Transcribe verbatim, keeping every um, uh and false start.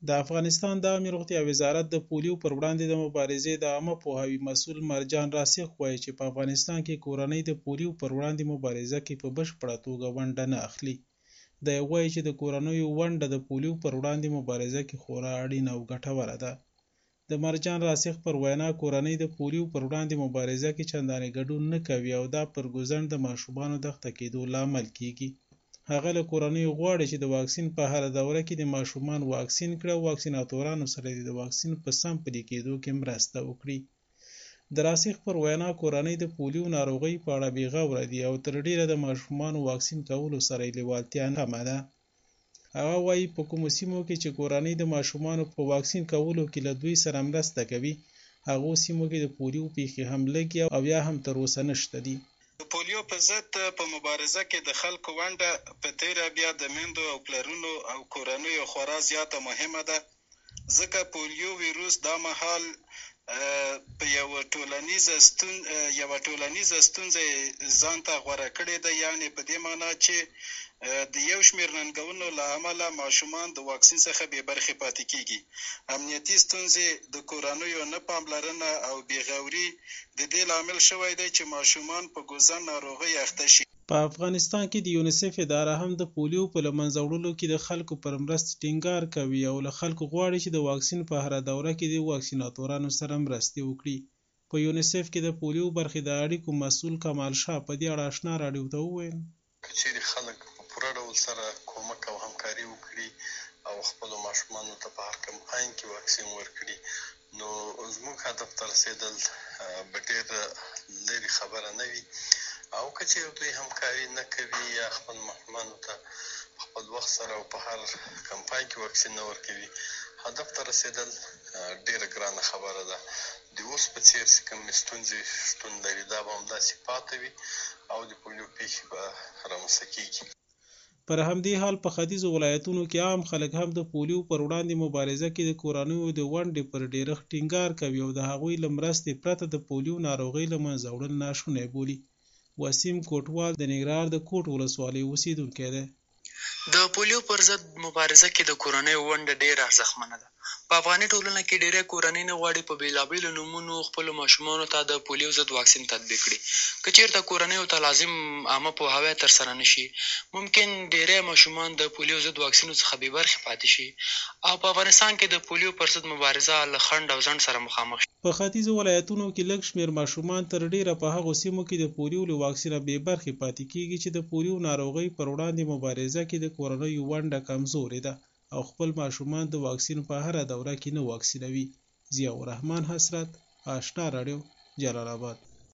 د افغانستان د عامې روغتیا وزارت د پولیو پر وړاندې د مبارزې د عامه پوهاوي مسؤل مرجان راسخ وایي چې په افغانستان کې کورنۍ د پولیو پر وړاندې مبارزه کې په بشپړه توګه ونډه نه اخلي. دی وایي چې د کورنیو ونډه د پولیو پر وړاندې مبارزه کې خورا اړینه او ګټوره ده. د مرجان راسخ پر وینا کورنۍ د پولیو پر وړاندې مبارزه کې چندانې ګډون نه کوي او دا پر ګوزڼ د ماشومانو د اخته کېدو لامل کیږي. هغه له کورنیو غواړي چې د واکسین په هره دوره کې د ماشومان واکسین کړي او واکسیناتورانو سره د واکسین په سم پلي کېدو کې مرسته وکړي. د راسخ پر وینا کورنۍ د پولیو ناروغۍ په اړه بې غوره دي او تر ډیره د ماشومانو واکسین کولو سره یې لیوالتیا کمه ده. هغه وایي په کومو سیمو کې چې کورنۍ د ماشومانو په واکسین کولو کې له دوی سره مرسته کوي هغو سیمو کې د پولیو پیښې هم لږې او یا هم تر اوسه نشته دي. د پولیو په ضد په مبارزه کې د خلکو ونډه په تیره بیا د میندو او پلرونو او کورنیو خورا زیاته مهمه ده، ځکه پولیو ویروس دا مهال په یوه ټولنیزه ستون یوه ټولنیزه ستونزه ځان ته غوره کړې ده، یعنې په دې معنا چې د یو شمېر ننګونو له امله ماشومان د واکسین څخه بې برخې پاتې کېږي. امنیتي ستونزې، د کورنیو نه پاملرنه او بېغوري د دې لامل شوی دی چې ماشومان په ګوزن ناروغۍ اخته شي. په افغانستان کې د یونیسف اداره هم د پولیو په له منځه وړلو کې د خلکو پر مرستې ټینګار کوي او له خلکو غواړي چې د واکسین په هره دوره کې د واکسیناتورانو سره مرستې وکړي. په یونیسف کې د پولیو برخې د اړیکو مسؤل کمال شاه په دې اړه اشنا راډیو ته وویل: که چیرې خلک په پوره ډول سره کومک او همکاري وکړي او خپلو ماشومانو ته په هر کمپاین کې واکسین ورکړي نو زموږ هدف ته رسېدل به ډېره لرې خبره نه وي. او که چیرې دوی همکاري نه کوي یا خپل ماشومانو ته په خپل وخت سره او په هر کمپاین کې واکسین نه ورکوي هدف ته رسېدل ډېره ګرانه خبره ده. د اوس په څېر چې کومې ستونزې شتون لري دا به همداسې پاتې وي او د پولیو پیښې به رامنځته کېږي. پر همدې حال په ختیځو ولایتونو کې عام خلک هم د پولیو پر وړاندې مبارزه کې د کورنیو د ونډې پر ډېرښت ټینګار کوي او د هغوی له مرستې پرته د پولیو ناروغۍ له منځه وړل ناشونی بولي. وسیم کوټوال د ننګرهار د کوټ ولسوالۍ اوسېدونکی دی. د پولیو پر ضد مبارزه کې د کورنیو ونډه ډېره ارزښتمنه ده. په افغاني ټولنه کې ډېری کورنۍ نه غواړي په بېلابېلو نومونو خپلو ماشومانو ته د پولیو ضد واکسین تطبیق کړي. که چېرته کورنیو ته لازم عامه پوهاوی ترسره نه شي ممکن ډېری ماشومان د پولیو ضد واکسینو څخه بې برخې پاتې شي او په افغانستان کې د پولیو پر ضد مبارزه له خنډ او ځنډ سره مخامخ شي. په ختیځو ولایتونو کې لږ شمېر ماشومان تر ډیره په هغو سیمو کې د پولیو له واکسینه بې برخې پاتې کېږي چې د پولیو ناروغۍ پر وړاندې مبارزه کې د کورنیو ونډه کمزورې ده او خپل ماشومان د واکسین په هره دوره کې نه واکسینوي. ضیاء الرحمن حسرت، آشنا راډیو، جلال آباد.